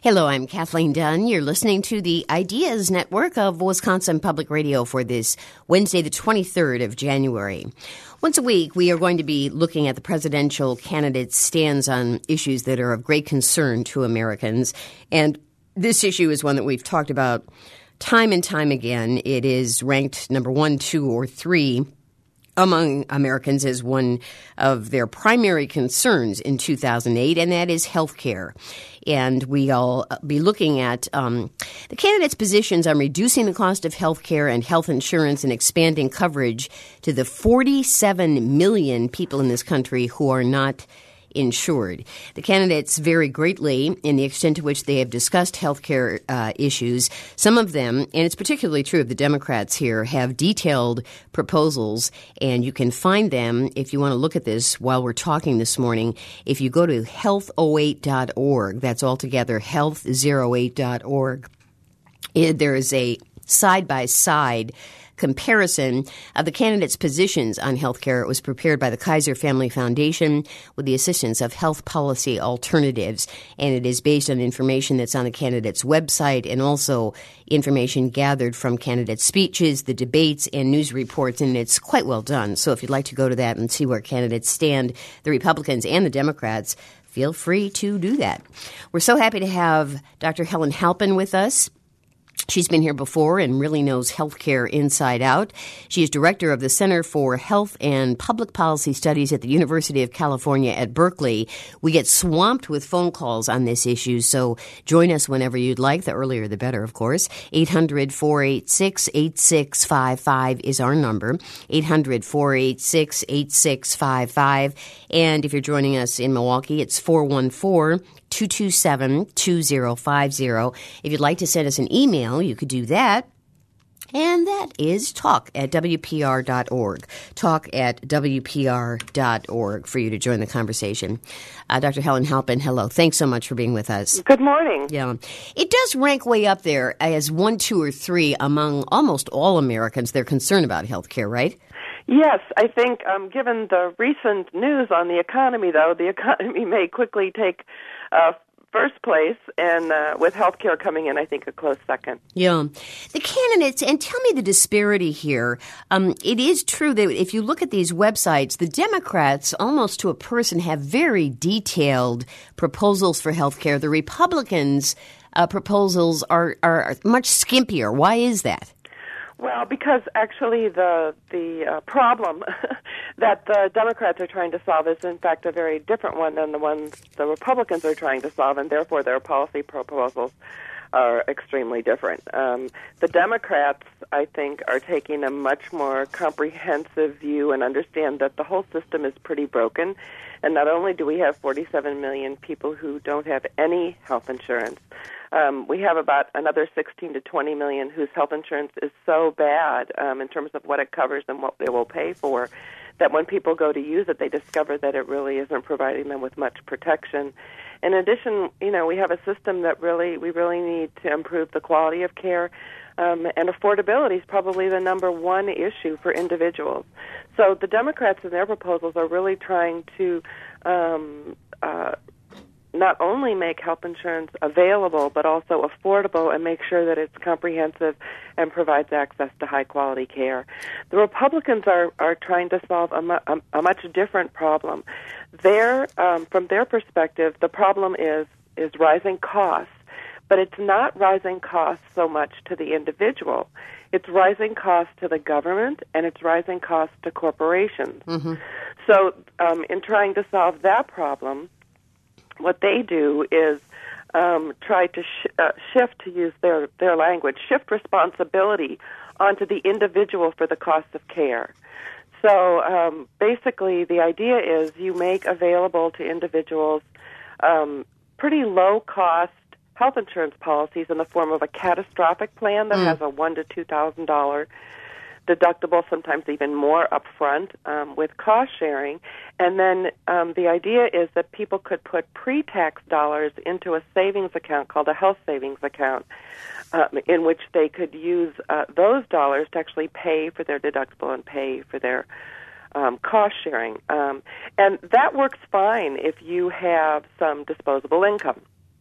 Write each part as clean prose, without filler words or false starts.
Hello, I'm Kathleen Dunn. You're listening to the Ideas Network of Wisconsin Public Radio for this Wednesday, the 23rd of January. Once a week, we are going to be looking at the presidential candidates' stands on issues that are of great concern to Americans. And this issue is one that we've talked about time and time again. It is ranked number 1, 2, or 3 among Americans as one of their primary concerns in 2008, and that is health care. And we'll be looking at the candidates' positions on reducing the cost of health care and health insurance and expanding coverage to the 47 million people in this country who are not insured. The candidates vary greatly in the extent to which they have discussed healthcare issues. Some of them, and it's particularly true of the Democrats here, have detailed proposals, and you can find them if you want to look at this while we're talking this morning. If you go to health08.org, that's altogether health08.org, there is a side-by-side comparison of the candidates' positions on health care. It was prepared by the Kaiser Family Foundation with the assistance of Health Policy Alternatives, and it is based on information that's on the candidates' website and also information gathered from candidates' speeches, the debates, and news reports, and it's quite well done. So if you'd like to go to that and see where candidates stand, the Republicans and the Democrats, feel free to do that. We're so happy to have Dr. Helen Halpin with us. She's been here before and really knows healthcare inside out. She is director of the Center for Health and Public Policy Studies at the University of California at Berkeley. We get swamped with phone calls on this issue, so join us whenever you'd like. The earlier, the better, of course. 800-486-8655 is our number. 800-486-8655. And if you're joining us in Milwaukee, it's 414-227-2050. If you'd like to send us an email, you could do that. And that is talk@wpr.org. Talk@wpr.org for you to join the conversation. Dr. Helen Halpin, hello. Thanks so much for being with us. Good morning. Yeah. It does rank way up there as 1, 2, or 3 among almost all Americans. They're concerned about health care, right? Yes, I think given the recent news on the economy, though, the economy may quickly take first place, and with healthcare coming in, I think, a close second. Yeah. The candidates, and tell me the disparity here. It is true that if you look at these websites, the Democrats, almost to a person, have very detailed proposals for healthcare. The Republicans' proposals are much skimpier. Why is that? Well, because actually the problem that the Democrats are trying to solve is, in fact, a very different one than the ones the Republicans are trying to solve, and therefore their policy proposals are extremely different. The Democrats, I think, are taking a much more comprehensive view and understand that the whole system is pretty broken, and not only do we have 47 million people who don't have any health insurance, we have about another 16 to 20 million whose health insurance is so bad in terms of what it covers and what they will pay for, that when people go to use it, they discover that it really isn't providing them with much protection. In addition, we have a system that we really need to improve the quality of care, and affordability is probably the number one issue for individuals. So the Democrats in their proposals are really trying to not only make health insurance available, but also affordable and make sure that it's comprehensive and provides access to high-quality care. The Republicans are trying to solve a much different problem. From their perspective, the problem is rising costs, but it's not rising costs so much to the individual. It's rising costs to the government, and it's rising costs to corporations. Mm-hmm. So in trying to solve that problem, what they do is try to shift, to use their language, shift responsibility onto the individual for the cost of care. So basically the idea is you make available to individuals pretty low-cost health insurance policies in the form of a catastrophic plan that has a $1,000 to $2,000 deductible, sometimes even more upfront, with cost sharing. And then the idea is that people could put pre-tax dollars into a savings account called a health savings account, in which they could use those dollars to actually pay for their deductible and pay for their cost sharing. And that works fine if you have some disposable income.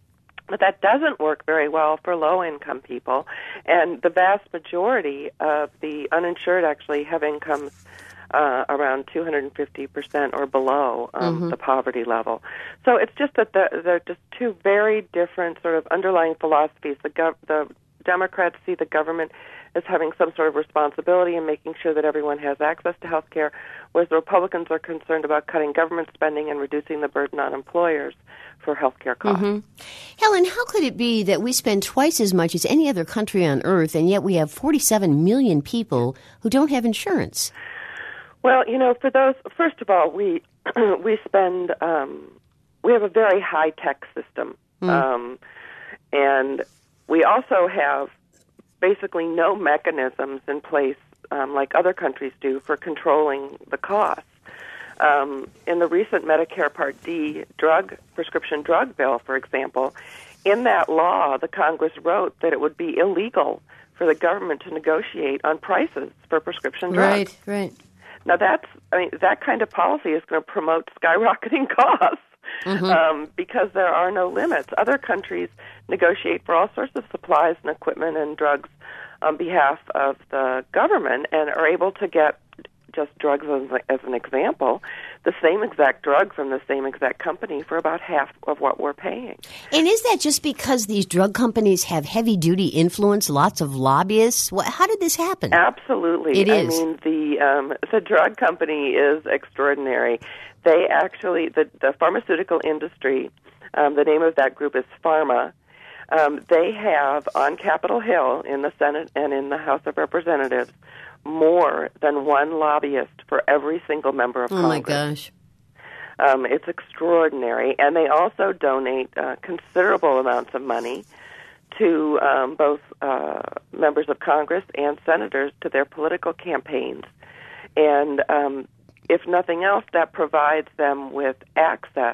But that doesn't work very well for low-income people, and the vast majority of the uninsured actually have incomes around 250% or below the poverty level. So it's just that they're just two very different sort of underlying philosophies. The Democrats see the government as having some sort of responsibility in making sure that everyone has access to health care, whereas the Republicans are concerned about cutting government spending and reducing the burden on employers for health care costs. Helen, how could it be that we spend twice as much as any other country on earth, and yet we have 47 million people who don't have insurance? Well, for those, first of all, we spend, we have a very high-tech system, and we also have basically no mechanisms in place like other countries do for controlling the costs. In the recent Medicare Part D prescription drug bill, for example, in that law, the Congress wrote that it would be illegal for the government to negotiate on prices for prescription drugs. Right. Now, that kind of policy is going to promote skyrocketing costs because there are no limits. Other countries negotiate for all sorts of supplies and equipment and drugs on behalf of the government and are able to get, just drugs as an example, the same exact drug from the same exact company for about half of what we're paying. And is that just because these drug companies have heavy-duty influence, lots of lobbyists? How did this happen? Absolutely. It is. I mean, the drug company is extraordinary. They actually, the pharmaceutical industry, the name of that group is Pharma. They have on Capitol Hill in the Senate and in the House of Representatives more than one lobbyist for every single member of Congress. Oh, my gosh. It's extraordinary. And they also donate considerable amounts of money to both members of Congress and senators to their political campaigns. And if nothing else, that provides them with access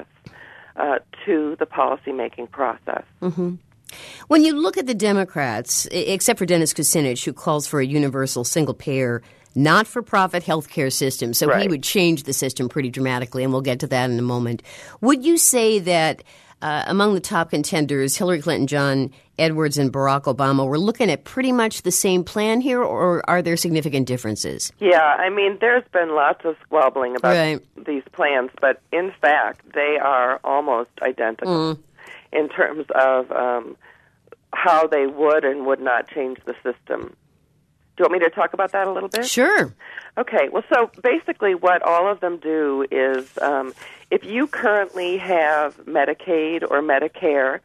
to the policymaking process. When you look at the Democrats, except for Dennis Kucinich, who calls for a universal single-payer, not-for-profit health care system, so he would change the system pretty dramatically, and we'll get to that in a moment. Would you say that among the top contenders, Hillary Clinton, John Edwards, and Barack Obama, we're looking at pretty much the same plan here, or are there significant differences? Yeah, I mean, there's been lots of squabbling about these plans, but in fact, they are almost identical in terms of how they would and would not change the system. Do you want me to talk about that a little bit? Sure. Okay, well, so basically what all of them do is if you currently have Medicaid or Medicare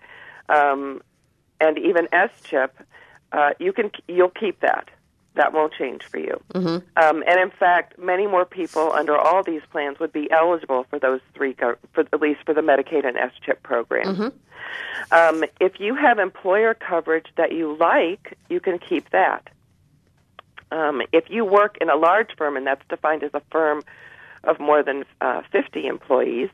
and even S-CHIP, you'll keep that. That won't change for you. And in fact, many more people under all these plans would be eligible for those three, at least for the Medicaid and S-CHIP program. If you have employer coverage that you like, you can keep that. If you work in a large firm, and that's defined as a firm of more than 50 employees,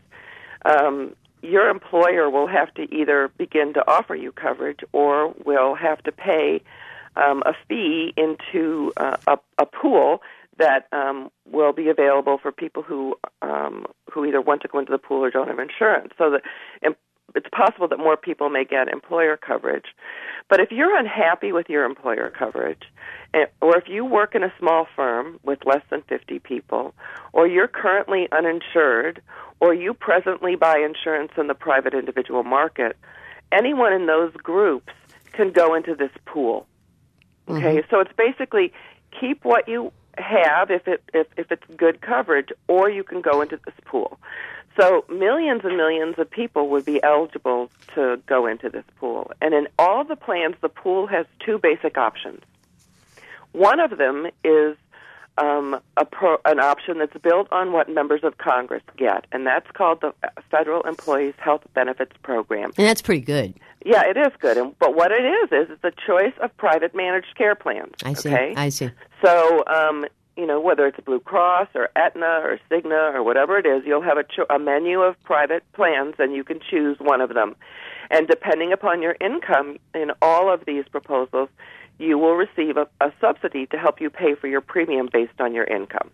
your employer will have to either begin to offer you coverage or will have to pay a fee into a pool that will be available for people who either want to go into the pool or don't have insurance. So that it's possible that more people may get employer coverage. But if you're unhappy with your employer coverage, or if you work in a small firm with less than 50 people, or you're currently uninsured, or you presently buy insurance in the private individual market, anyone in those groups can go into this pool. Okay, so it's basically keep what you have if it's good coverage, or you can go into this pool. So millions and millions of people would be eligible to go into this pool. And in all the plans, the pool has two basic options. One of them is an option that's built on what members of Congress get, and that's called the Federal Employees Health Benefits Program. And that's pretty good. Yeah, it is good. But what it is it's a choice of private managed care plans. I see. Okay? I see. So, whether it's Blue Cross or Aetna or Cigna or whatever it is, you'll have a menu of private plans, and you can choose one of them. And depending upon your income in all of these proposals, you will receive a subsidy to help you pay for your premium based on your income.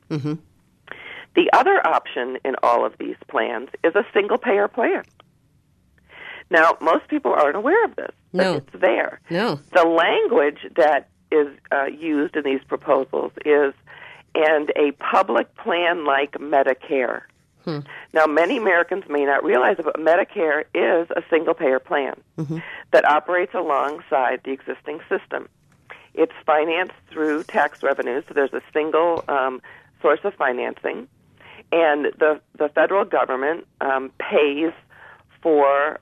The other option in all of these plans is a single-payer plan. Now, most people aren't aware of this, but No. it's there. No. The language that is used in these proposals is, and a public plan like Medicare. Now, many Americans may not realize it, but Medicare is a single-payer plan that operates alongside the existing system. It's financed through tax revenues, so there's a single source of financing, and the federal government pays for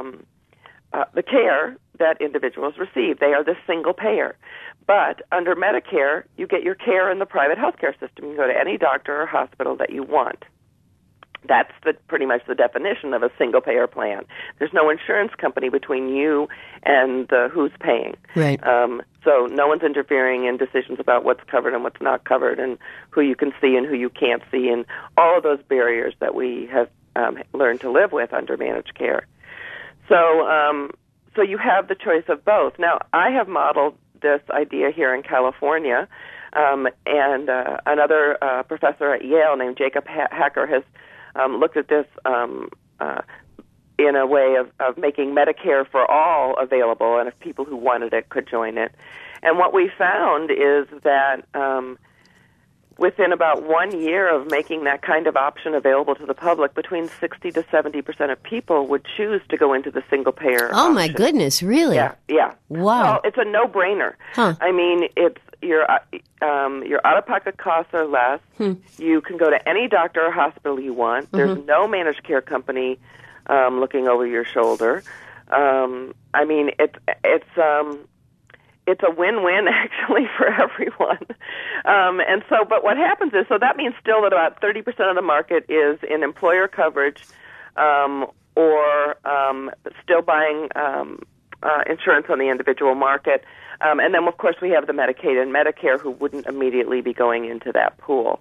the care that individuals receive. They are the single payer. But under Medicare, you get your care in the private health care system. You can go to any doctor or hospital that you want. That's pretty much the definition of a single-payer plan. There's no insurance company between you and who's paying. Right. So no one's interfering in decisions about what's covered and what's not covered and who you can see and who you can't see and all of those barriers that we have learned to live with under managed care. So you have the choice of both. Now, I have modeled this idea here in California, and another professor at Yale named Jacob Hacker has looked at this in a way of making Medicare for all available, and if people who wanted it could join it. And what we found is that within about 1 year of making that kind of option available to the public, between 60 to 70% of people would choose to go into the single-payer Oh, option. my goodness, really? Yeah. Wow. Well, it's a no-brainer. Huh. I mean, it's your out-of-pocket costs are less. You can go to any doctor or hospital you want. There's no managed care company looking over your shoulder. I mean, it's a win-win actually for everyone. And so, but what happens is, so that means still that about 30% of the market is in employer coverage or still buying insurance on the individual market. And then, of course, we have the Medicaid and Medicare who wouldn't immediately be going into that pool.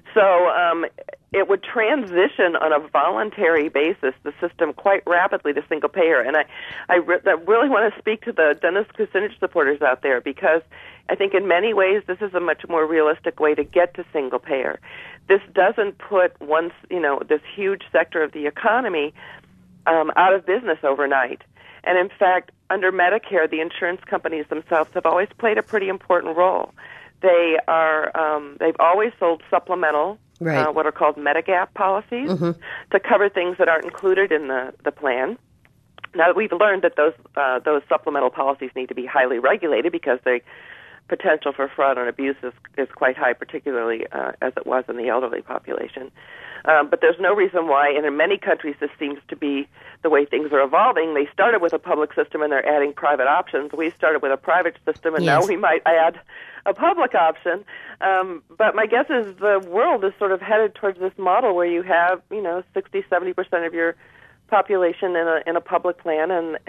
So it would transition on a voluntary basis, the system, quite rapidly to single payer. And I really want to speak to the Dennis Kucinich supporters out there because I think in many ways this is a much more realistic way to get to single payer. This doesn't put this huge sector of the economy out of business overnight. And in fact, under Medicare, the insurance companies themselves have always played a pretty important role. They've always sold supplemental, right. What are called Medigap policies, to cover things that aren't included in the plan. Now that we've learned that those supplemental policies need to be highly regulated because the potential for fraud and abuse is quite high, particularly as it was in the elderly population. But there's no reason why, and in many countries this seems to be the way things are evolving. They started with a public system and they're adding private options. We started with a private system and now we might add a public option. But my guess is the world is sort of headed towards this model where you have, 60-70% of your population in a public plan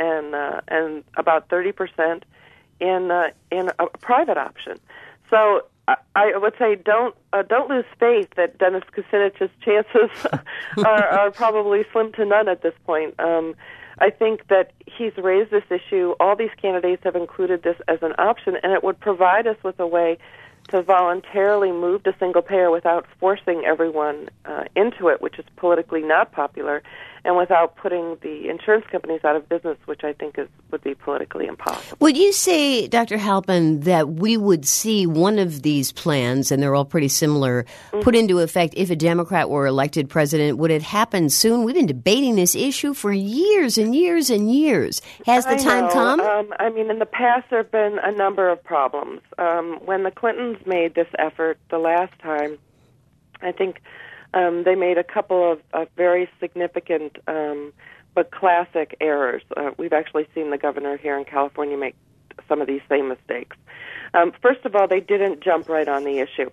and about 30% in a private option. So I would say don't lose faith that Dennis Kucinich's chances are probably slim to none at this point. I think that he's raised this issue. All these candidates have included this as an option, and it would provide us with a way to voluntarily move to single payer without forcing everyone into it, which is politically not popular, and without putting the insurance companies out of business, which I think would be politically impossible. Would you say, Dr. Halpin, that we would see one of these plans, and they're all pretty similar, put into effect if a Democrat were elected president? Would it happen soon? We've been debating this issue for years and years and years. Has the time come? I mean, in the past there have been a number of problems. When the Clintons made this effort the last time, I think they made a couple of very significant but classic errors. We've actually seen the governor here in California make some of these same mistakes. First of all, they didn't jump right on the issue.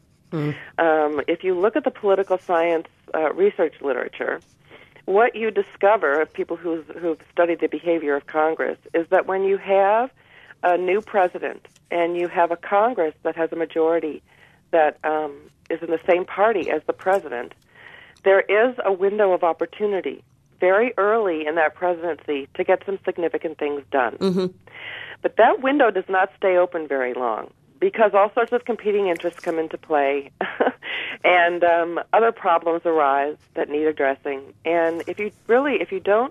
If you look at the political science research literature, what you discover of people who've studied the behavior of Congress is that when you have a new president and you have a Congress that has a majority that is in the same party as the president, there is a window of opportunity very early in that presidency to get some significant things done. But that window does not stay open very long because all sorts of competing interests come into play and other problems arise that need addressing. And if you don't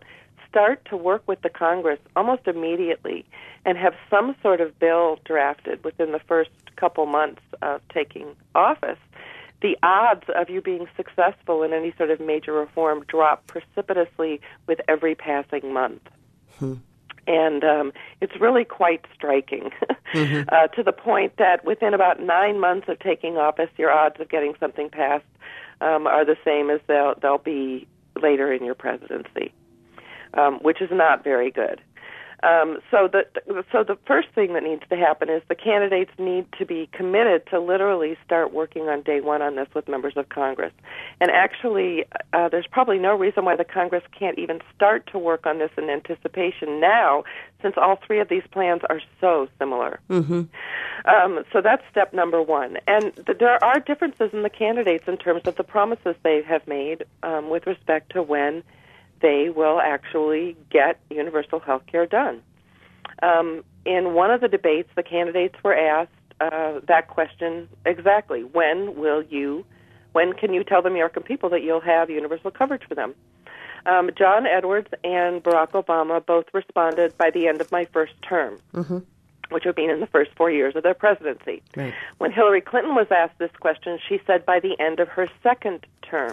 start to work with the Congress almost immediately and have some sort of bill drafted within the first couple months of taking office, the odds of you being successful in any sort of major reform drop precipitously with every passing month. And it's really quite striking to the point that within about 9 months of taking office, your odds of getting something passed are the same as they'll be later in your presidency, which is not very good. So the first thing that needs to happen is the candidates need to be committed to literally start working on day one on this with members of Congress. And actually, there's probably no reason why the Congress can't even start to work on this in anticipation now, since all three of these plans are so similar. So that's step number one. And there are differences in the candidates in terms of the promises they have made with respect to when they will actually get universal health care done. In one of the debates, the candidates were asked that question exactly. When can you tell the American people that you'll have universal coverage for them? John Edwards and Barack Obama both responded by the end of my first term, which would mean in the first 4 years of their presidency. Right. When Hillary Clinton was asked this question, she said by the end of her second term.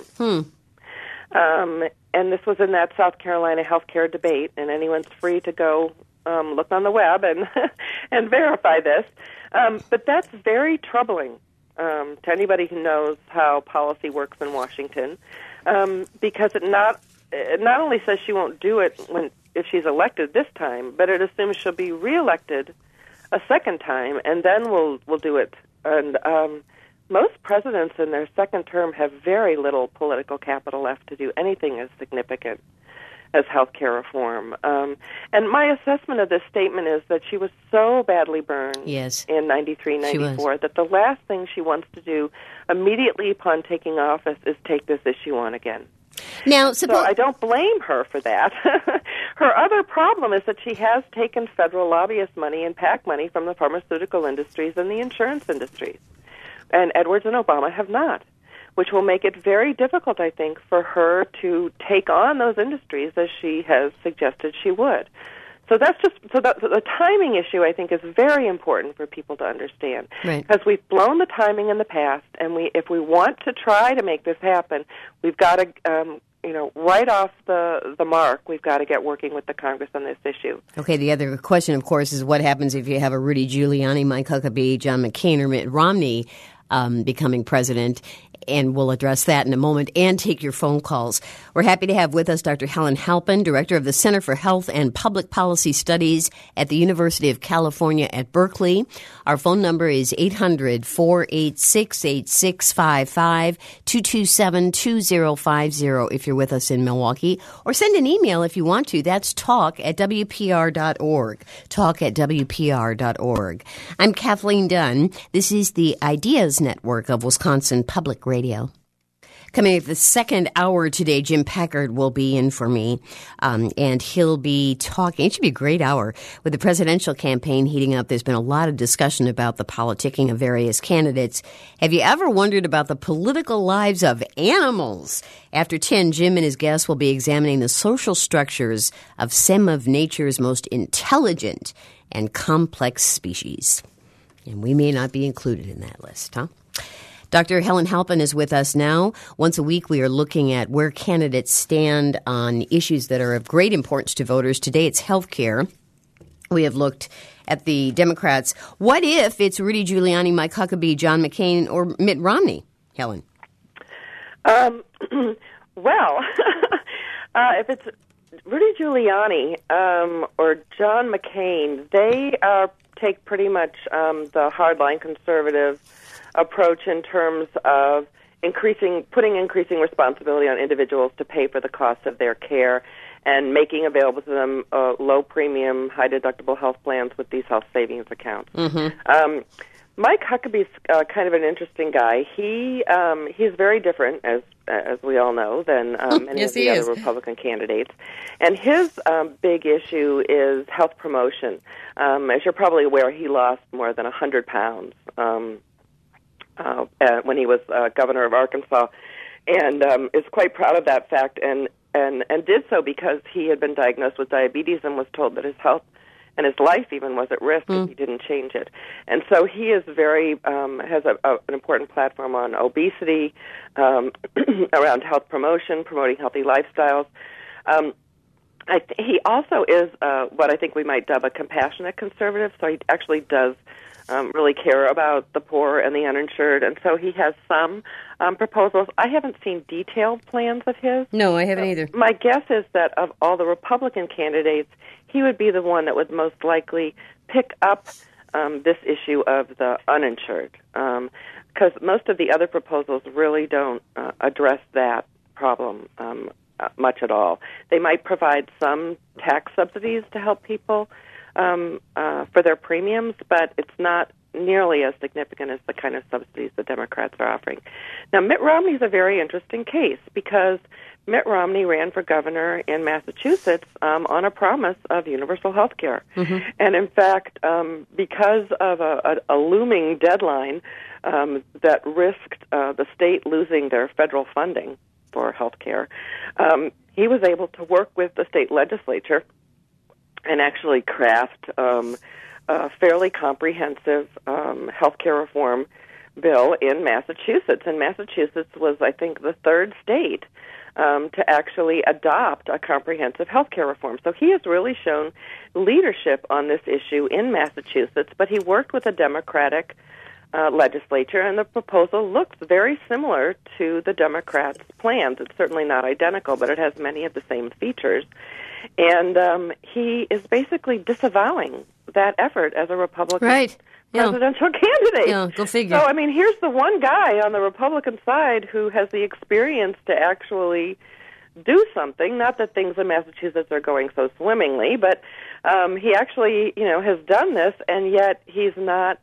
And this was in that South Carolina healthcare debate, and anyone's free to go look on the web and and verify this. But that's very troubling to anybody who knows how policy works in Washington, because it not only says she won't do it if she's elected this time, but it assumes she'll be reelected a second time, and then we'll do it. And most presidents in their second term have very little political capital left to do anything as significant as health care reform. And my assessment of this statement is that she was so badly burned in 93, 94 that the last thing she wants to do immediately upon taking office is take this issue on again. Now, so I don't blame her for that. Her other problem is that she has taken federal lobbyist money and PAC money from the pharmaceutical industries and the insurance industries. And Edwards and Obama have not, which will make it very difficult, I think, for her to take on those industries as she has suggested she would. So the timing issue, I think, is very important for people to understand, because we've blown the timing in the past, and if we want to try to make this happen, we've got to right off the mark, we've got to get working with the Congress on this issue. Okay, the other question, of course, is what happens if you have a Rudy Giuliani, Mike Huckabee, John McCain, or Mitt Romney becoming president, and we'll address that in a moment and take your phone calls. We're happy to have with us Dr. Helen Halpin, Director of the Center for Health and Public Policy Studies at the University of California at Berkeley. Our phone number is 800-486-8655, 227-2050 if you're with us in Milwaukee, or send an email if you want to. That's talk@wpr.org, talk@wpr.org. I'm Kathleen Dunn. This is the Ideas Network of Wisconsin Public Radio. Coming up the second hour today, Jim Packard will be in for me, and he'll be talking. It should be a great hour with the presidential campaign heating up. There's been a lot of discussion about the politicking of various candidates. Have you ever wondered about the political lives of animals? After 10, Jim and his guests will be examining the social structures of some of nature's most intelligent and complex species. And we may not be included in that list, huh? Dr. Helen Halpin is with us now. Once a week, we are looking at where candidates stand on issues that are of great importance to voters. Today, it's health care. We have looked at the Democrats. What if it's Rudy Giuliani, Mike Huckabee, John McCain, or Mitt Romney, Helen? Well, if it's Rudy Giuliani or John McCain, they take pretty much the hardline conservative approach in terms of putting increasing responsibility on individuals to pay for the cost of their care and making available to them low premium, high deductible health plans with these health savings accounts. Mike Huckabee's kind of an interesting guy. He's very different, as we all know, than many of the other Republican candidates. And his big issue is health promotion. As you're probably aware, he lost more than 100 pounds when he was governor of Arkansas, and is quite proud of that fact. And and did so because he had been diagnosed with diabetes and was told that his health and his life even was at risk if he didn't change it. And so he is very has an important platform on obesity, around health promotion, promoting healthy lifestyles. He also is what I think we might dub a compassionate conservative, so he actually does really care about the poor and the uninsured, and so he has some proposals. I haven't seen detailed plans of his. No, I haven't either. My guess is that of all the Republican candidates, he would be the one that would most likely pick up this issue of the uninsured, because most of the other proposals really don't address that problem much at all. They might provide some tax subsidies to help people for their premiums, but it's not nearly as significant as the kind of subsidies the Democrats are offering. Now, Mitt Romney is a very interesting case because Mitt Romney ran for governor in Massachusetts on a promise of universal health care. Mm-hmm. And in fact, because of a looming deadline that risked the state losing their federal funding for health care, he was able to work with the state legislature and actually craft a fairly comprehensive health care reform bill in Massachusetts. And Massachusetts was, I think, the third state to actually adopt a comprehensive health care reform. So he has really shown leadership on this issue in Massachusetts, but he worked with a Democratic legislature, and the proposal looks very similar to the Democrats' plans. It's certainly not identical, but it has many of the same features. And he is basically disavowing that effort as a Republican presidential candidate. Yeah, go figure. So, I mean, here's the one guy on the Republican side who has the experience to actually do something. Not that things in Massachusetts are going so swimmingly, but he actually, has done this, and yet he's not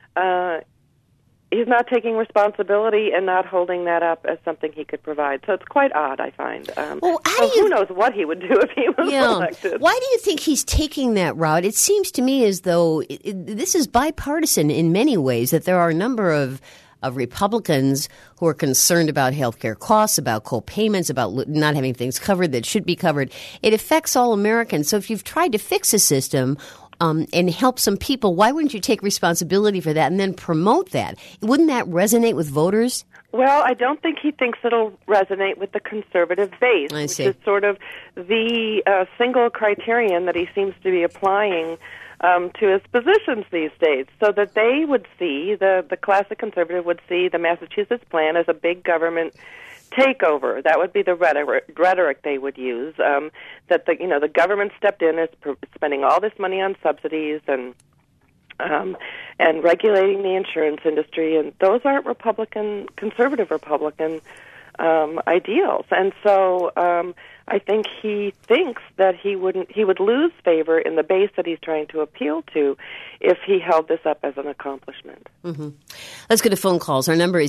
taking responsibility and not holding that up as something he could provide. So it's quite odd, I find. Who knows what he would do if he was elected. Why do you think he's taking that route? It seems to me as though this is bipartisan in many ways, that there are a number of Republicans who are concerned about health care costs, about co-payments, about not having things covered that should be covered. It affects all Americans. So if you've tried to fix a system and help some people, why wouldn't you take responsibility for that and then promote that? Wouldn't that resonate with voters? Well, I don't think he thinks it'll resonate with the conservative base, which is sort of the single criterion that he seems to be applying to his positions these days, so that they would see, the classic conservative would see the Massachusetts plan as a big government takeover. That would be the rhetoric they would use, that the government stepped in, is spending all this money on subsidies and regulating the insurance industry, and those aren't conservative Republican ideals. And so I think he thinks that he would lose favor in the base that he's trying to appeal to if he held this up as an accomplishment. Mm-hmm. Let's go to phone calls. Our number is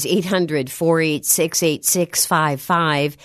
800-486-8655,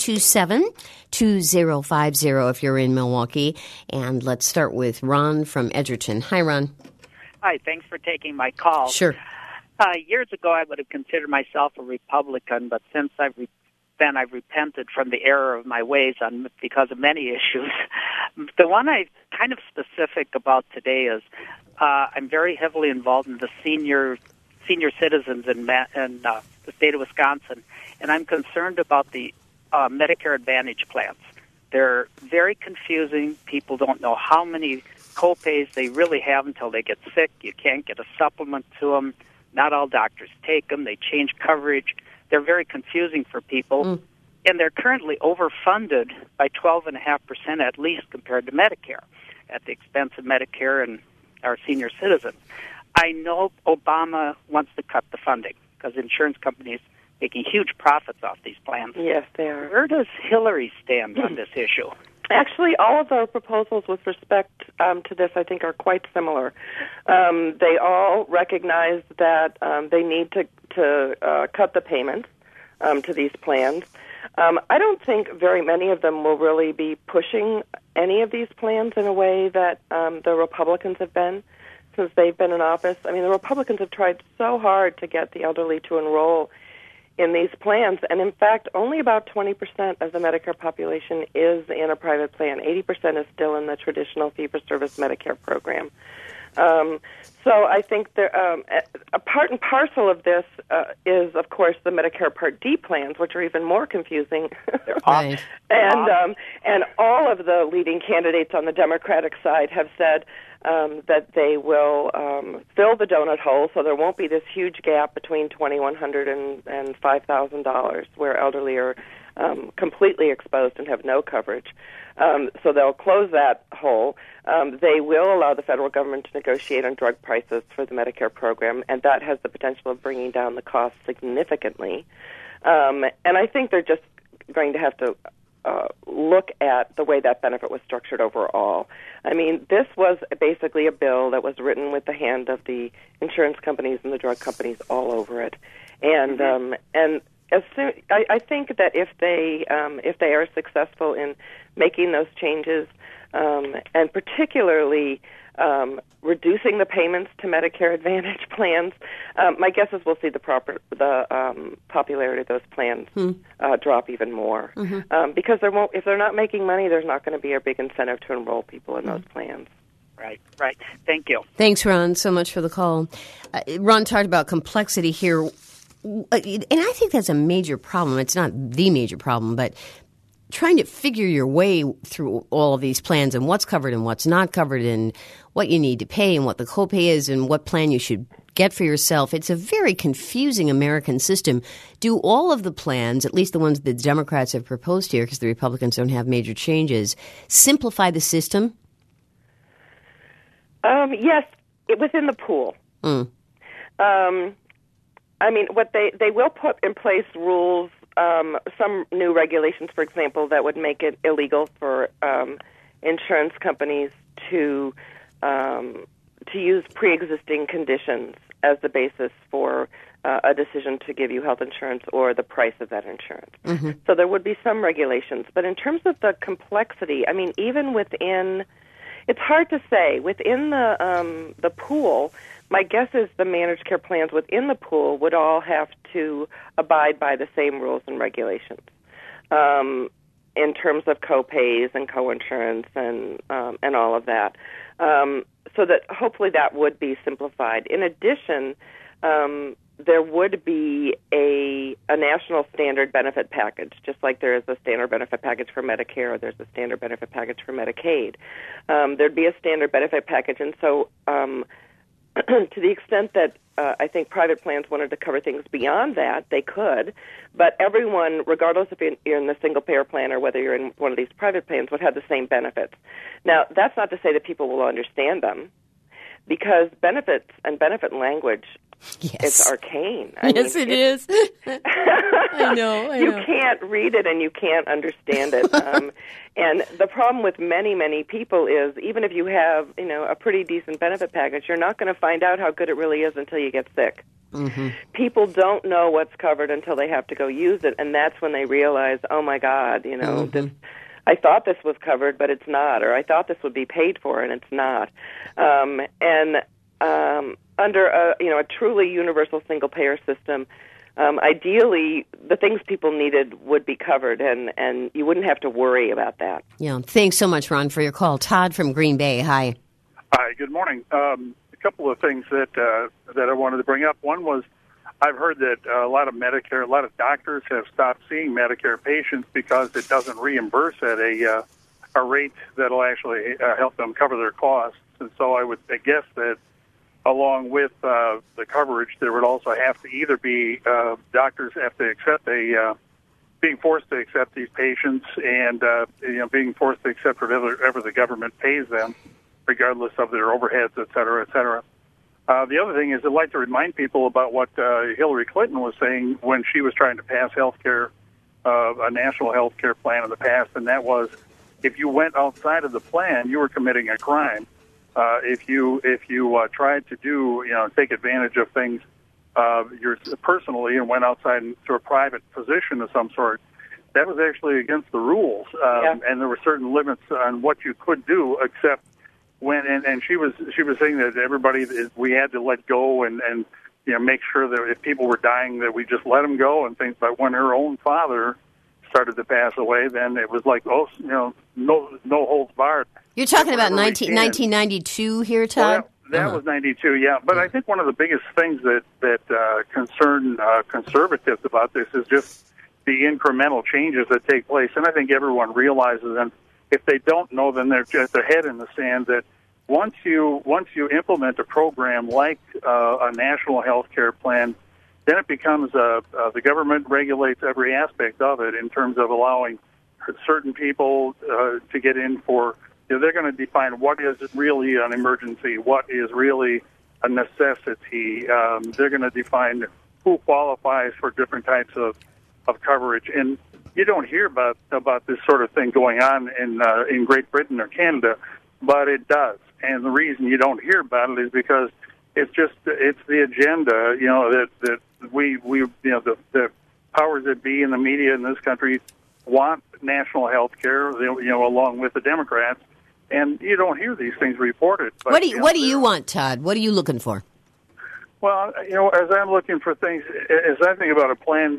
227-2050 if you're in Milwaukee. And let's start with Ron from Edgerton. Hi, Ron. Hi, thanks for taking my call. Sure. Years ago, I would have considered myself a Republican, but since I've repented from the error of my ways because of many issues. The one I'm kind of specific about today is I'm very heavily involved in the senior citizens in the state of Wisconsin, and I'm concerned about the Medicare Advantage plans. They're very confusing. People don't know how many co-pays they really have until they get sick. You can't get a supplement to them. Not all doctors take them. They change coverage. They're very confusing for people, and they're currently overfunded by 12.5% at least compared to Medicare, at the expense of Medicare and our senior citizens. I know Obama wants to cut the funding because insurance companies making huge profits off these plans. Yes, they are. Where does Hillary stand on this issue? Actually, all of our proposals with respect to this, I think, are quite similar. They all recognize that they need to cut the payments to these plans. I don't think very many of them will really be pushing any of these plans in a way that the Republicans have been since they've been in office. I mean, the Republicans have tried so hard to get the elderly to enroll in these plans. And in fact, only about 20% of the Medicare population is in a private plan. 80% is still in the traditional fee-for-service Medicare program. So I think there, a part and parcel of this is, of course, the Medicare Part D plans, which are even more confusing. Right. And all of the leading candidates on the Democratic side have said that they will fill the donut hole, so there won't be this huge gap between $2,100 and $5,000, where elderly are completely exposed and have no coverage. So they'll close that hole. They will allow the federal government to negotiate on drug prices for the Medicare program, and that has the potential of bringing down the cost significantly. And I think they're just going to have to look at the way that benefit was structured overall. I mean, this was basically a bill that was written with the hand of the insurance companies and the drug companies all over it. And as soon, I think that if they are successful in making those changes, and particularly reducing the payments to Medicare Advantage plans, my guess is we'll see the popularity of those plans drop even more. Because if they're not making money, there's not going to be a big incentive to enroll people in those plans. Right. Thank you. Thanks, Ron, so much for the call. Ron talked about complexity here, and I think that's a major problem. It's not the major problem, but trying to figure your way through all of these plans and what's covered and what's not covered and what you need to pay and what the copay is and what plan you should get for yourself. It's a very confusing American system. Do all of the plans, at least the ones the Democrats have proposed here, because the Republicans don't have major changes, simplify the system? Yes, within the pool. I mean, what they will put in place rules, some new regulations, for example, that would make it illegal for insurance companies to use pre-existing conditions as the basis for a decision to give you health insurance or the price of that insurance. So there would be some regulations. But in terms of the complexity, I mean, even within, it's hard to say. Within the pool, my guess is the managed care plans within the pool would all have to abide by the same rules and regulations in terms of co-pays and co-insurance and all of that. So that hopefully that would be simplified. In addition, there would be a national standard benefit package, just like there is a standard benefit package for Medicare or there's a standard benefit package for Medicaid. There'd be a standard benefit package, and so to the extent that I think private plans wanted to cover things beyond that, they could, but everyone, regardless if you're in the single-payer plan or whether you're in one of these private plans, would have the same benefits. Now, that's not to say that people will understand them, because benefits and benefit language, it's arcane. I mean, it is. I know. You can't read it and you can't understand it. And the problem with many, many people is even if you have, a pretty decent benefit package, you're not going to find out how good it really is until you get sick. People don't know what's covered until they have to go use it, and that's when they realize, oh my God, this, I thought this was covered, but it's not, or I thought this would be paid for, and it's not. Under a truly universal single-payer system, ideally, the things people needed would be covered, and you wouldn't have to worry about that. Yeah. Thanks so much, Ron, for your call. Todd from Green Bay. Hi. Hi. Good morning. A couple of things that I wanted to bring up. One was I've heard that a lot of doctors have stopped seeing Medicare patients because it doesn't reimburse at a rate that'll actually help them cover their costs. And so I guess that along with the coverage, there would also have to either be doctors have to accept being forced to accept these patients and being forced to accept whatever the government pays them, regardless of their overheads, et cetera, et cetera. The other thing is I'd like to remind people about what Hillary Clinton was saying when she was trying to pass a national health care plan in the past, and that was if you went outside of the plan, you were committing a crime. If you tried to take advantage of things personally and went outside to a private position of some sort, that was actually against the rules, and there were certain limits on what you could do, except when. And she was saying that we had to let go and make sure that if people were dying, that we just let them go and things. But when her own father started to pass away, then it was like, no holds barred. You're talking about 1992 here, Todd? Well, that was 92, yeah. But I think one of the biggest things that concern conservatives about this is just the incremental changes that take place. And I think everyone realizes, and if they don't know, then they're just their head in the sand, that once you implement a program like a national health care plan, then it becomes the government regulates every aspect of it in terms of allowing certain people to get in for. They're going to define what is really an emergency, what is really a necessity. They're going to define who qualifies for different types of coverage, and you don't hear about this sort of thing going on in Great Britain or Canada, but it does. And the reason you don't hear about it is because it's the agenda, that we the powers that be in the media in this country want national health care, along with the Democrats. And you don't hear these things reported. But, what do you want, Todd? What are you looking for? Well, as I'm looking for things, as I think about a plan,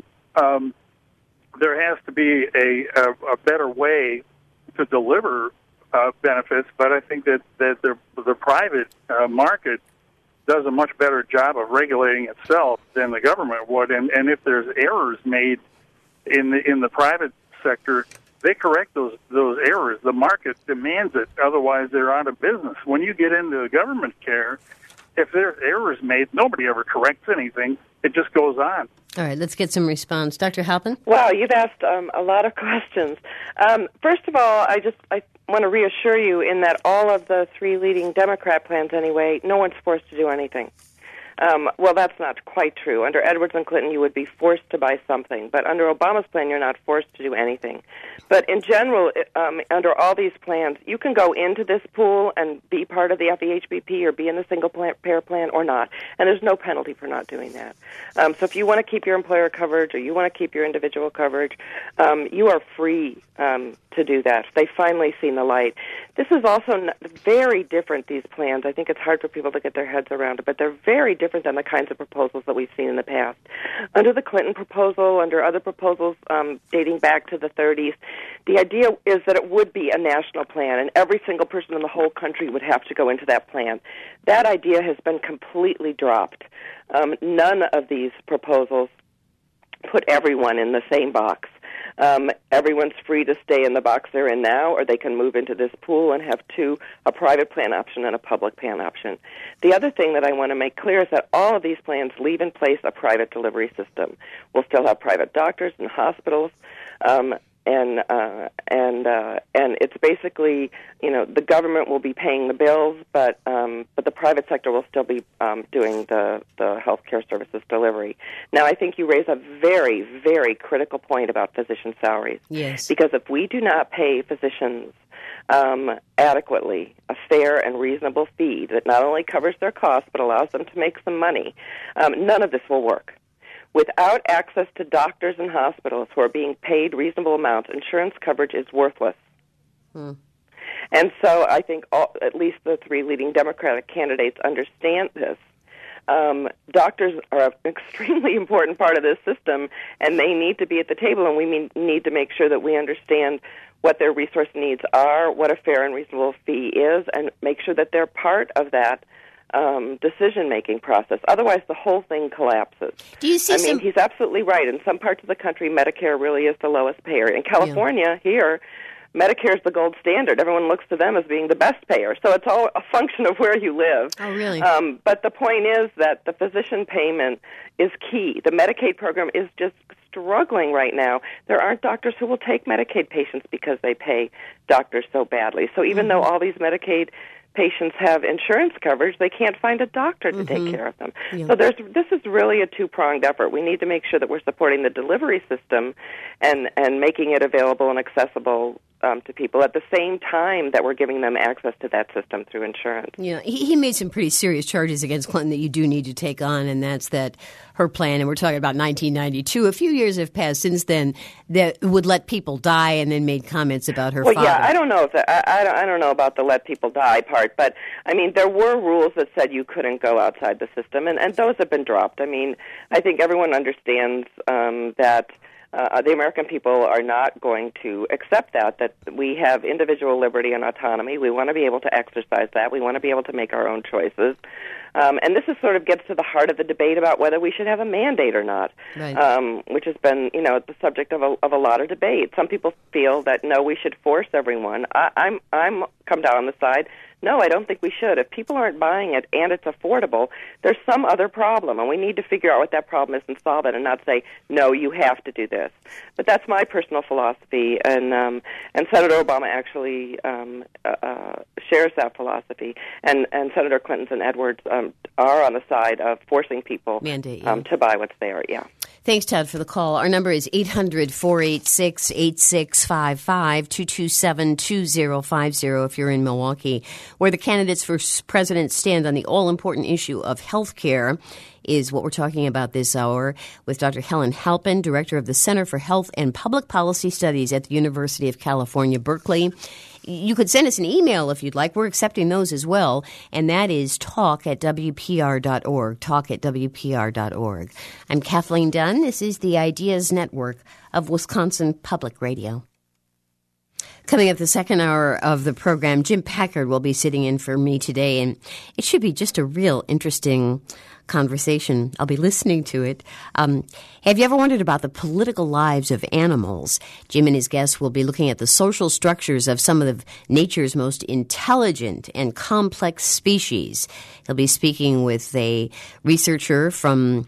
there has to be a better way to deliver benefits. But I think that the private market does a much better job of regulating itself than the government would. And if there's errors made in the private sector, they correct those errors. The market demands it. Otherwise, they're out of business. When you get into government care, if there's errors made, nobody ever corrects anything. It just goes on. All right, let's get some response. Dr. Halpin? Wow, you've asked a lot of questions. First of all, I want to reassure you in that all of the three leading Democrat plans anyway, no one's forced to do anything. Well, that's not quite true. Under Edwards and Clinton, you would be forced to buy something. But under Obama's plan, you're not forced to do anything. But in general, under all these plans, you can go into this pool and be part of the FEHBP or be in the single-payer plan or not. And there's no penalty for not doing that. So if you want to keep your employer coverage or you want to keep your individual coverage, you are free to do that. They've finally seen the light. This is also very different, these plans. I think it's hard for people to get their heads around it, but they're very different than the kinds of proposals that we've seen in the past. Under the Clinton proposal, under other proposals dating back to the 30s, the idea is that it would be a national plan, and every single person in the whole country would have to go into that plan. That idea has been completely dropped. None of these proposals put everyone in the same box. Everyone's free to stay in the box they're in now, or they can move into this pool and have a private plan option and a public plan option. The other thing that I want to make clear is that all of these plans leave in place a private delivery system. We'll still have private doctors and hospitals, and it's basically, the government will be paying the bills, but the private sector will still be doing the healthcare services delivery. Now, I think you raise a very, very critical point about physician salaries. Yes. Because if we do not pay physicians adequately a fair and reasonable fee that not only covers their costs but allows them to make some money, none of this will work. Without access to doctors and hospitals who are being paid reasonable amounts, insurance coverage is worthless. And so I think at least the three leading Democratic candidates understand this. Doctors are an extremely important part of this system, and they need to be at the table, and we need to make sure that we understand what their resource needs are, what a fair and reasonable fee is, and make sure that they're part of that decision-making process. Otherwise, the whole thing collapses. Do you see he's absolutely right. In some parts of the country, Medicare really is the lowest payer. In California, here, Medicare is the gold standard. Everyone looks to them as being the best payer. So it's all a function of where you live. Oh, really? But the point is that the physician payment is key. The Medicaid program is just struggling right now. There aren't doctors who will take Medicaid patients because they pay doctors so badly. So even though all these Medicaid patients have insurance coverage, they can't find a doctor to take care of them. Yeah. So this is really a two-pronged effort. We need to make sure that we're supporting the delivery system and making it available and accessible to people at the same time that we're giving them access to that system through insurance. Yeah, he made some pretty serious charges against Clinton that you do need to take on, and that's that her plan, and we're talking about 1992. A few years have passed since then that would let people die, and then made comments about her father. Well, yeah, I don't know if I don't know about the let people die part, but I mean there were rules that said you couldn't go outside the system, and those have been dropped. I mean, I think everyone understands that. The American people are not going to accept that we have individual liberty and autonomy. We want to be able to exercise that. We want to be able to make our own choices. And this is sort of gets to the heart of the debate about whether we should have a mandate or not, right. Which has been, the subject of a lot of debate. Some people feel that, no, we should force everyone. I'm come down on the side, no, I don't think we should. If people aren't buying it and it's affordable, there's some other problem, and we need to figure out what that problem is and solve it and not say, no, you have to do this. But that's my personal philosophy, and Senator Obama actually shares that philosophy, and Senator Clinton and Edwards are on the side of forcing people to buy what's there, yeah. Thanks, Todd, for the call. Our number is 800-486-8655, 227-2050 if you're in Milwaukee, where the candidates for president stand on the all-important issue of health care is what we're talking about this hour with Dr. Helen Halpin, Director of the Center for Health and Public Policy Studies at the University of California, Berkeley. You could send us an email if you'd like. We're accepting those as well, and that is talk@wpr.org, talk@wpr.org. I'm Kathleen Dunn. This is the Ideas Network of Wisconsin Public Radio. Coming up the second hour of the program, Jim Packard will be sitting in for me today, and it should be just a real interesting conversation. I'll be listening to it. Have you ever wondered about the political lives of animals? Jim and his guests will be looking at the social structures of some of nature's most intelligent and complex species. He'll be speaking with a researcher from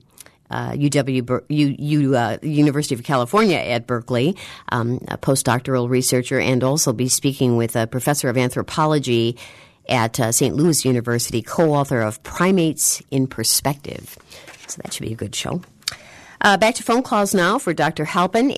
University of California at Berkeley, a postdoctoral researcher, and also be speaking with a professor of anthropology at St. Louis University, co-author of Primates in Perspective. So that should be a good show. Back to phone calls now for Dr. Halpin,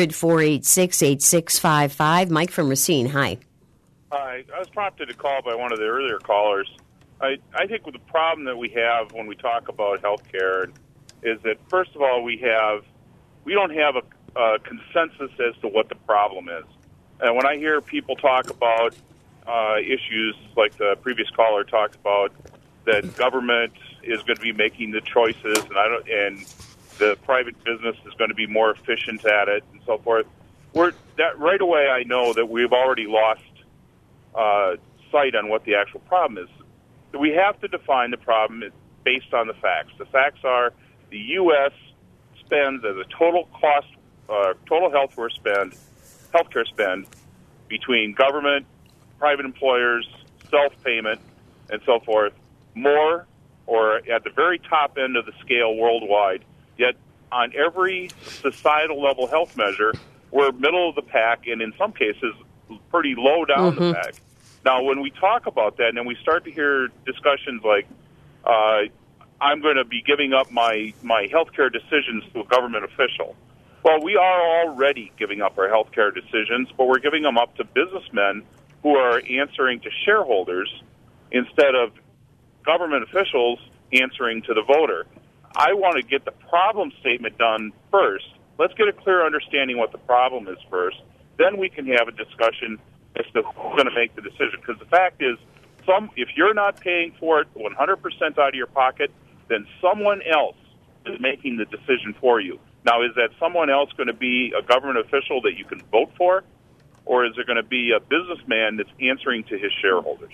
800-486-8655. Mike from Racine, hi. Hi. I was prompted to call by one of the earlier callers. I think the problem that we have when we talk about health care is that, first of all, we don't have a consensus as to what the problem is. And when I hear people talk about issues like the previous caller talked about, that government is going to be making the choices, and the private business is going to be more efficient at it, and so forth. That right away, I know that we've already lost sight on what the actual problem is. We have to define the problem based on the facts. The facts are the U.S. spends as a total cost, total healthcare spend between government, private employers, self-payment, and so forth, more or at the very top end of the scale worldwide. Yet on every societal level health measure, we're middle of the pack, and in some cases, pretty low down the pack. Now, when we talk about that, and then we start to hear discussions like, I'm going to be giving up my healthcare decisions to a government official. Well, we are already giving up our healthcare decisions, but we're giving them up to businessmen who are answering to shareholders instead of government officials answering to the voter. I want to get the problem statement done first. Let's get a clear understanding what the problem is first. Then we can have a discussion as to who's going to make the decision. Because the fact is, if you're not paying for it 100% out of your pocket, then someone else is making the decision for you. Now, is that someone else going to be a government official that you can vote for? Or is it going to be a businessman that's answering to his shareholders?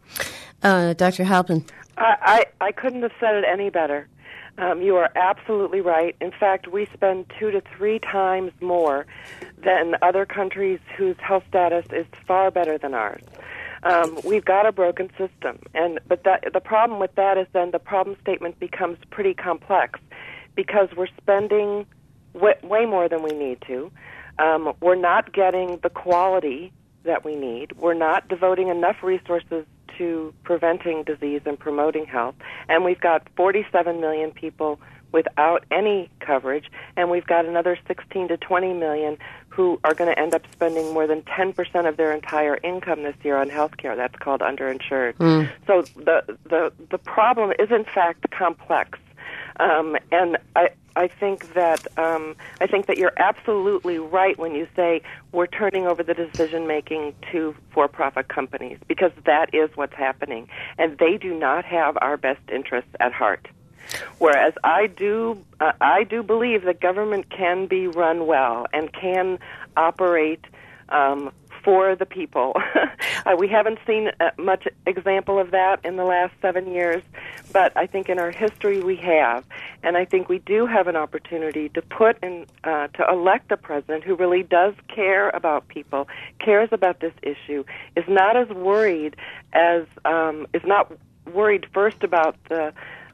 Dr. Halpin. I couldn't have said it any better. You are absolutely right. In fact, we spend 2 to 3 times more than other countries whose health status is far better than ours. We've got a broken system, but the problem with that is then the problem statement becomes pretty complex because we're spending way more than we need to. We're not getting the quality that we need. We're not devoting enough resources to preventing disease and promoting health. And we've got 47 million people without any coverage, and we've got another 16 to 20 million who are going to end up spending more than 10% of their entire income this year on health care. That's called underinsured. So the problem is, in fact, complex. And I think that you're absolutely right when you say we're turning over the decision making to for-profit companies, because that is what's happening, and they do not have our best interests at heart. Whereas I do believe that government can be run well and can operate for the people. We haven't seen much example of that in the last 7 years, but I think in our history we have, and I think we do have an opportunity to to elect a president who really does care about people, cares about this issue, is not as worried is not worried first about the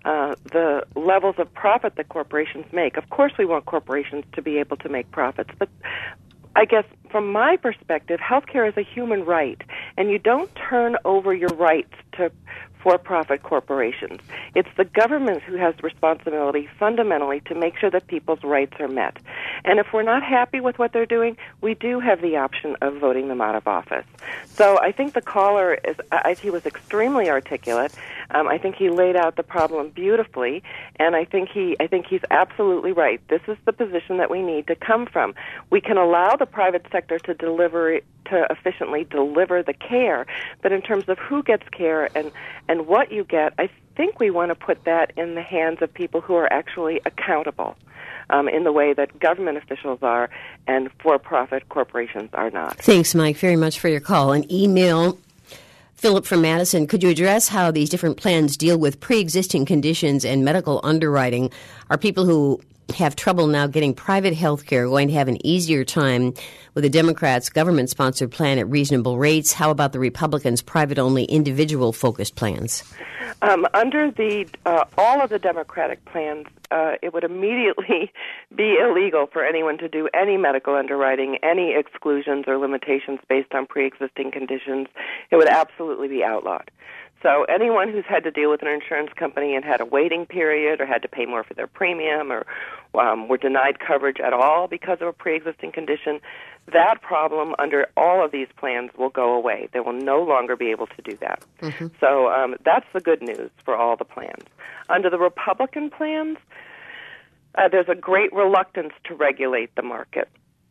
levels of profit that corporations make. Of course, we want corporations to be able to make profits, but I guess from my perspective, healthcare is a human right, and you don't turn over your rights to for-profit corporations. It's the government who has responsibility fundamentally to make sure that people's rights are met. And if we're not happy with what they're doing, we do have the option of voting them out of office. So I think the caller he was extremely articulate. I think he laid out the problem beautifully, and I think he's absolutely right. This is the position that we need to come from. We can allow the private sector to efficiently deliver the care, but in terms of who gets care and what you get, I think we want to put that in the hands of people who are actually accountable in the way that government officials are and for-profit corporations are not. Thanks, Mike, very much for your call. An email. Philip from Madison, could you address how these different plans deal with pre-existing conditions and medical underwriting? Are people who have trouble now getting private health care going to have an easier time with the Democrats' government-sponsored plan at reasonable rates? How about the Republicans' private-only, individual-focused plans? Under all of the Democratic plans, it would immediately be illegal for anyone to do any medical underwriting, any exclusions or limitations based on pre-existing conditions. It would absolutely be outlawed. So anyone who's had to deal with an insurance company and had a waiting period or had to pay more for their premium or were denied coverage at all because of a pre-existing condition, that problem under all of these plans will go away. They will no longer be able to do that. Mm-hmm. So that's the good news for all the plans. Under the Republican plans, there's a great reluctance to regulate the market.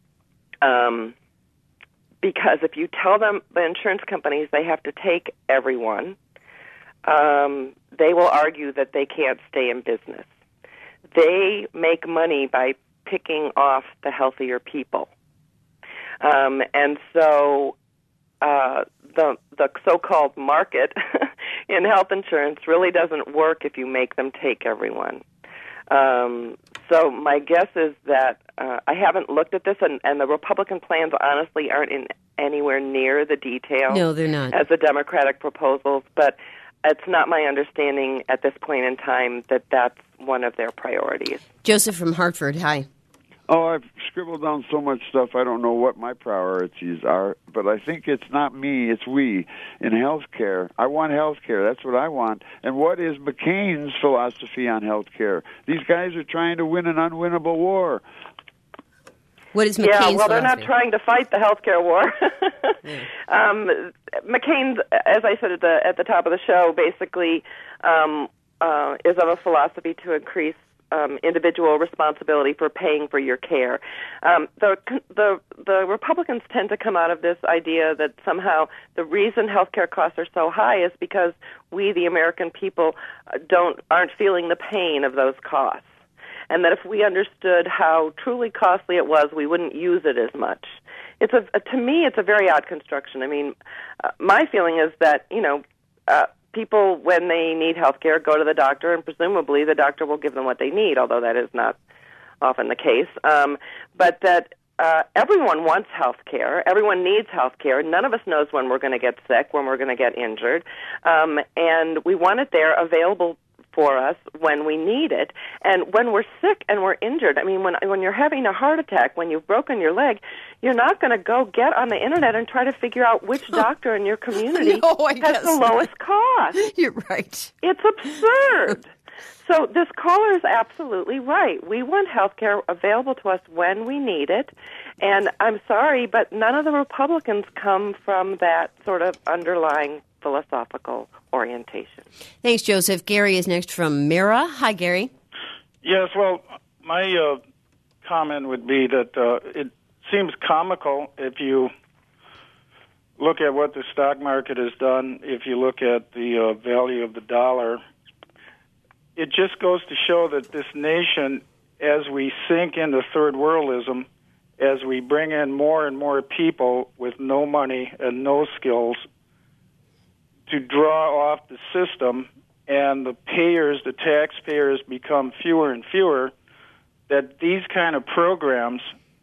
Because if you tell them, the insurance companies, they have to take everyone, they will argue that they can't stay in business. They make money by picking off the healthier people. And so the so-called market in health insurance really doesn't work if you make them take everyone. So my guess is that I haven't looked at this, and the Republican plans honestly aren't in anywhere near the detail. No, they're not. As the Democratic proposals, but it's not my understanding at this point in time that that's one of their priorities. Joseph from Hartford, hi. Oh, I've scribbled down so much stuff, I don't know what my priorities are, but I think it's not me, it's we in health care. I want health care. That's what I want. And what is McCain's philosophy on health care? These guys are trying to win an unwinnable war. What is McCain's philosophy? They're not trying to fight the health care war. McCain's, as I said at the top of the show, basically is of a philosophy to increase individual responsibility for paying for your care. The Republicans tend to come out of this idea that somehow the reason healthcare costs are so high is because we, the American people, aren't feeling the pain of those costs, and that if we understood how truly costly it was, we wouldn't use it as much. To me, it's a very odd construction. I mean, my feeling is that people, when they need health care, go to the doctor, and presumably the doctor will give them what they need, although that is not often the case. But that everyone wants health care. Everyone needs health care. None of us knows when we're going to get sick, when we're going to get injured. And we want it there available for us when we need it. And when we're sick and we're injured, I mean, when you're having a heart attack, when you've broken your leg, you're not going to go get on the internet and try to figure out which doctor in your community has the lowest cost. You're right. It's absurd. So this caller is absolutely right. We want health care available to us when we need it. And I'm sorry, but none of the Republicans come from that sort of underlying philosophical orientation. Thanks, Joseph. Gary is next from Mira. Hi, Gary. Yes, well, my comment would be that it seems comical if you look at what the stock market has done, if you look at the value of the dollar. It just goes to show that this nation, as we sink into third worldism, as we bring in more and more people with no money and no skills to draw off the system, and the payers, the taxpayers, become fewer and fewer, that these kind of programs,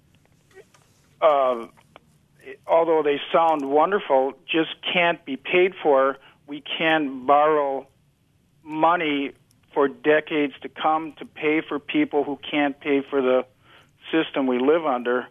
although they sound wonderful, just can't be paid for. We can't borrow money for decades to come to pay for people who can't pay for the system we live under.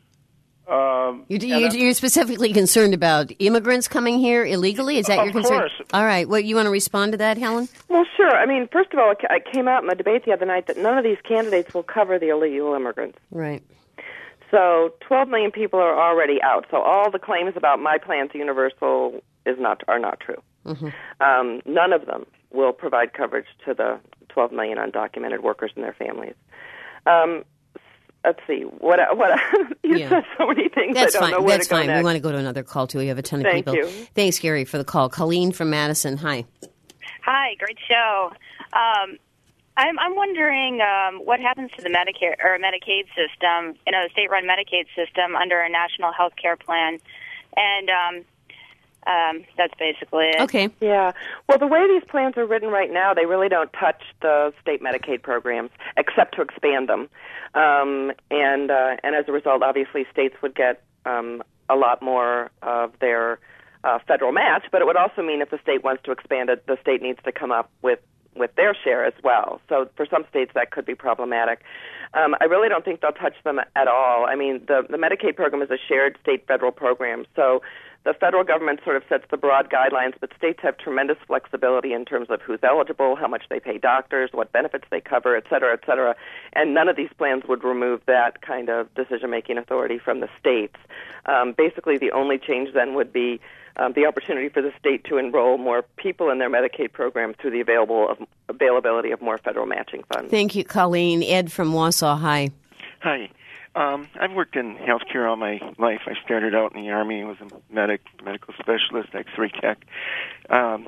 You're specifically concerned about immigrants coming here illegally? Is that your concern? Of course. All right. Well, you want to respond to that, Helen? Well, sure. I mean, first of all, it came out in the debate the other night that none of these candidates will cover the illegal immigrants. Right. So 12 million people are already out. So all the claims about my plan's universal are not true. Mm-hmm. None of them will provide coverage to the 12 million undocumented workers and their families. Let's see. What you said so many things. That's I don't fine. know where That's to go fine. next. We want to go to another call too. We have a ton of people. Thank you. Thanks, Gary, for the call. Colleen from Madison. Hi. Hi. Great show. I'm wondering what happens to the Medicare or Medicaid system, the state-run Medicaid system under a national health care plan, and that's basically it. Okay. Yeah. Well, the way these plans are written right now, they really don't touch the state Medicaid programs except to expand them, and as a result, obviously, states would get a lot more of their federal match. But it would also mean if the state wants to expand it, the state needs to come up with their share as well. So for some states, that could be problematic. I really don't think they'll touch them at all. I mean, the Medicaid program is a shared state-federal program, so the federal government sort of sets the broad guidelines, but states have tremendous flexibility in terms of who's eligible, how much they pay doctors, what benefits they cover, et cetera, and none of these plans would remove that kind of decision-making authority from the states. Basically, the only change then would be the opportunity for the state to enroll more people in their Medicaid program through the availability of more federal matching funds. Thank you, Colleen. Ed from Wausau. Hi. Hi. I've worked in healthcare all my life. I started out in the Army, was a medical specialist, X-ray tech. I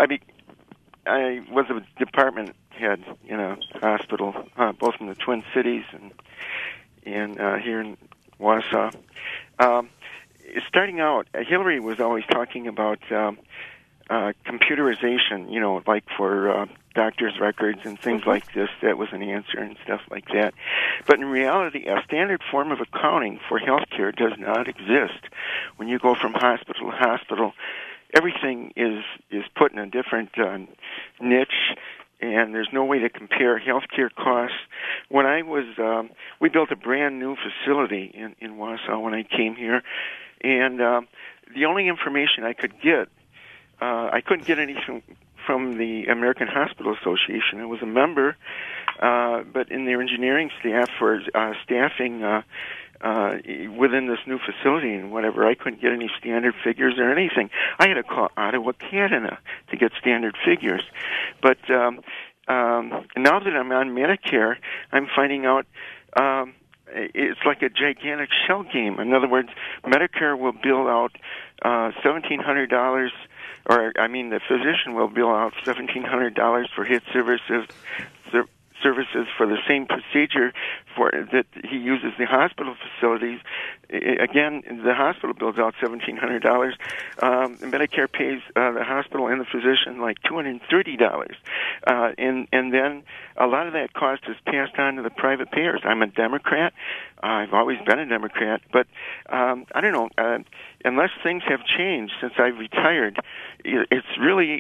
was a department head in a hospital, both in the Twin Cities and here in Wausau. Starting out, Hillary was always talking about computerization, like for doctor's records and things like this. That was an answer and stuff like that. But in reality, a standard form of accounting for healthcare does not exist. When you go from hospital to hospital, everything is put in a different niche, and there's no way to compare healthcare costs. When I was, we built a brand new facility in Wausau when I came here, and the only information I could get, I couldn't get anything from the American Hospital Association. I was a member, but in their engineering staff for staffing within this new facility and whatever, I couldn't get any standard figures or anything. I had to call Ottawa, Canada to get standard figures. But now that I'm on Medicare, I'm finding out it's like a gigantic shell game. In other words, Medicare will bill out $1,700, the physician will bill out $1,700 for his services for the same procedure that he uses the hospital facilities. Again, the hospital bills out $1,700. Medicare pays the hospital and the physician like $230, and then a lot of that cost is passed on to the private payers. I'm a Democrat. I've always been a Democrat, but I don't know. Unless things have changed since I've retired, it's really.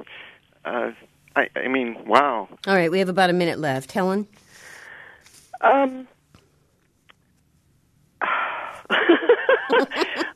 I mean, wow. All right, we have about a minute left. Helen?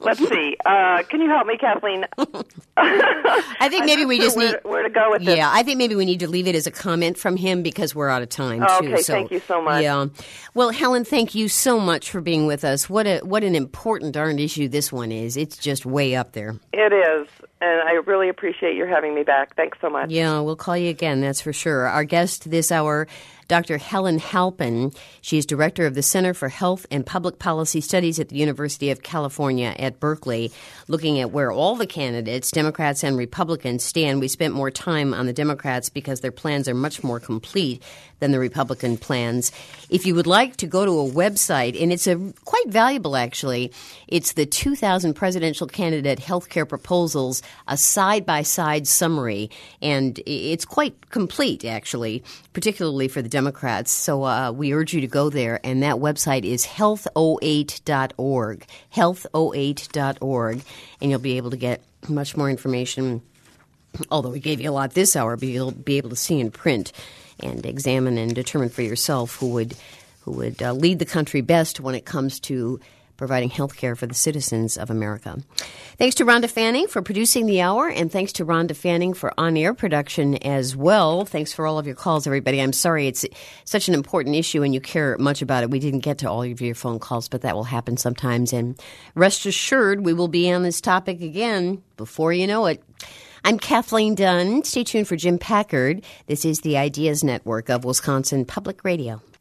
Let's see. Can you help me, Kathleen? I think maybe we just need where to go with this. Yeah, I think maybe we need to leave it as a comment from him because we're out of time too. Okay, thank you so much. Yeah. Well, Helen, thank you so much for being with us. What an important darn issue this one is. It's just way up there. It is. And I really appreciate your having me back. Thanks so much. Yeah, we'll call you again, that's for sure. Our guest this hour, Dr. Helen Halpin. She's director of the Center for Health and Public Policy Studies at the University of California at Berkeley, looking at where all the candidates, Democrats and Republicans, stand. We spent more time on the Democrats because their plans are much more complete than the Republican plans. If you would like to go to a website, and it's quite valuable, actually, it's the 2000 Presidential Candidate Healthcare Proposals, a side-by-side summary, and it's quite complete, actually, particularly for the Democrats. So we urge you to go there, and that website is health08.org, health08.org, and you'll be able to get much more information. Although we gave you a lot this hour, but you'll be able to see in print and examine and determine for yourself who would lead the country best when it comes to providing health care for the citizens of America. Thanks to Rhonda Fanning for producing the hour, and thanks to Rhonda Fanning for on-air production as well. Thanks for all of your calls, everybody. I'm sorry it's such an important issue and you care much about it. We didn't get to all of your phone calls, but that will happen sometimes. And rest assured, we will be on this topic again before you know it. I'm Kathleen Dunn. Stay tuned for Jim Packard. This is the Ideas Network of Wisconsin Public Radio.